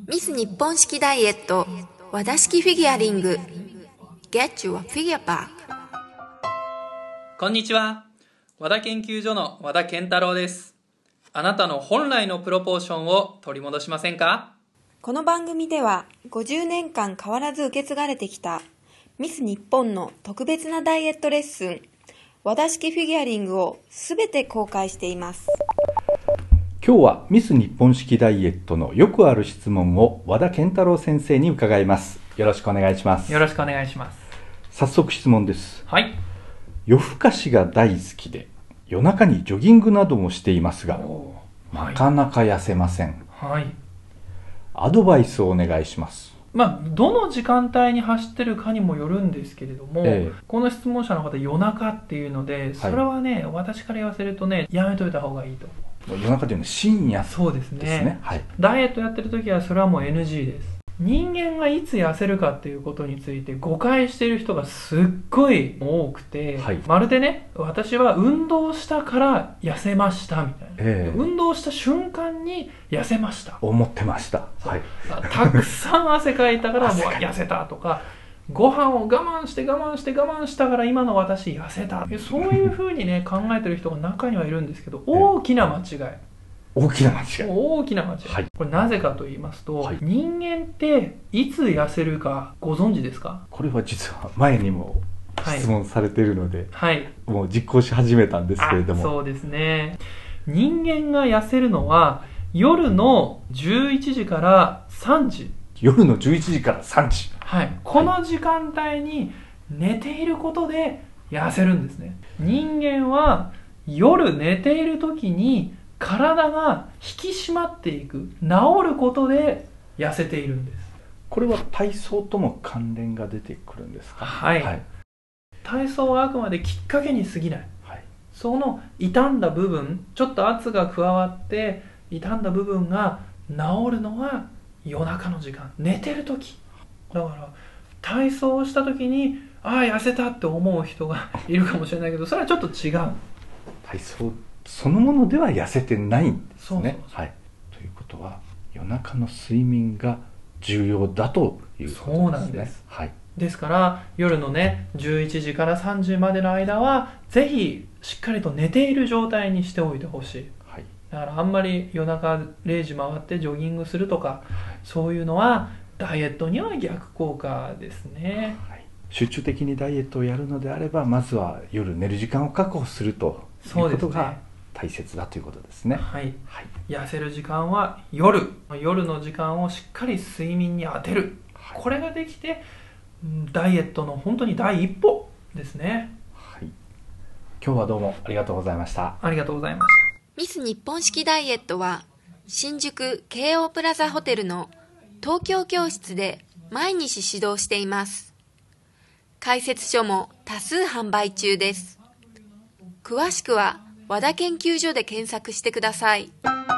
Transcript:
ミス日本式ダイエット和田式フィギュアリング Get your figure back。 こんにちは。和田研究所の和田健太郎です。あなたの本来のプロポーションを取り戻しませんか？ この番組では50年間変わらず受け継がれてきたミス日本の特別なダイエットレッスン和田式フィギュアリングをすべて公開しています。 今日はミス日本式ダイエットのよくある質問を和田健太郎先生に伺います。よろしくお願いします。 よろしくお願いします。 早速質問です。 はい。 夜更かしが大好きで夜中にジョギングなどもしていますが、なかなか痩せません。 はい。 アドバイスをお願いします。 どの時間帯に走ってるかにもよるんですけれども、この質問者の方夜中っていうので、それはね、私から言わせるとね、やめといた方がいいと思う。 夜中というのは深夜ですね。 そうですね。はい。ダイエットやってる時はそれはもう NG です。人間がいつ痩せるかっていうことについて誤解している人がすっごい多くて、まるでね、私は運動したから痩せましたみたいな、運動した瞬間に痩せました思ってました。 たくさん汗かいたからもう痩せたとか、ご飯を我慢したから今の私痩せた、そういうふうにね考えてる人が中にはいるんですけど、大きな間違い。これなぜかと言いますと、人間っていつ痩せるかご存知ですか？ これは実は前にも質問されているので、もう実行し始めたんですけれども。 そうですね。人間が痩せるのは夜の11時から3時。 夜の11時から3時。 この時間帯に寝ていることで痩せるんですね。人間は夜寝ている時に体が引き締まっていく、治ることで痩せているんです。 これは体操とも関連が出てくるんですか？ 体操はあくまできっかけに過ぎない。その傷んだ部分、ちょっと圧が加わって傷んだ部分が治るのは夜中の時間、寝てる時だから。体操をした時に痩せたって思う人がいるかもしれないけど、それはちょっと違う。 体操そのものでは痩せてないんですね。ということは夜中の睡眠が重要だということですね。 そうなんです。ですから夜のね11時から3時までの間はぜひしっかりと寝ている状態にしておいてほしい。だからあんまり夜中0時回ってジョギングするとか、そういうのはダイエットには逆効果ですね。 集中的にダイエットをやるのであれば、まずは夜寝る時間を確保するということが大切だということですね。 痩せる時間は夜の時間をしっかり睡眠に当てる、これができてダイエットの本当に第一歩ですね。 今日はどうもありがとうございました。 ありがとうございました。 ミス日本式ダイエットは新宿京王プラザホテルの東京教室で毎日指導しています。解説書も多数販売中です。詳しくは和田研究所で検索してください。